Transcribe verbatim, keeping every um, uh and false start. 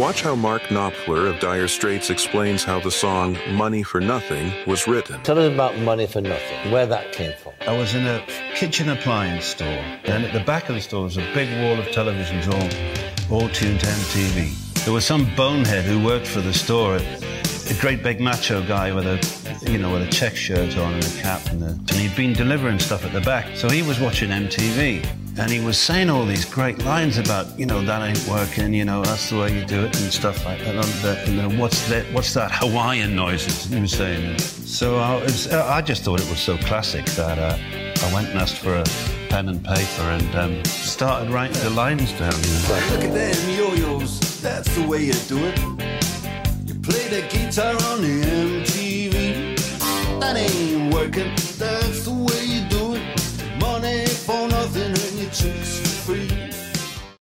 Watch how Mark Knopfler of Dire Straits explains how the song Money for Nothing was written. Tell us about Money for Nothing, where that came from. I was in a kitchen appliance store, and at the back of the store was a big wall of televisions all, all tuned to M T V. There was some bonehead who worked for the store, a great big macho guy with a, you know, with a check shirt on and a cap, and, a, and he'd been delivering stuff at the back. So he was watching M T V, and he was saying all these great lines about, you know, that ain't working, you know, that's the way you do it and stuff like that. And the, you know, what's that? What's that Hawaiian noises? He was saying. So I, was, I just thought it was so classic that uh, I went and asked for a pen and paper and um, started writing the lines down. You know. Look at them yo-yos, that's the way you do it. You play the guitar on the M T V. That ain't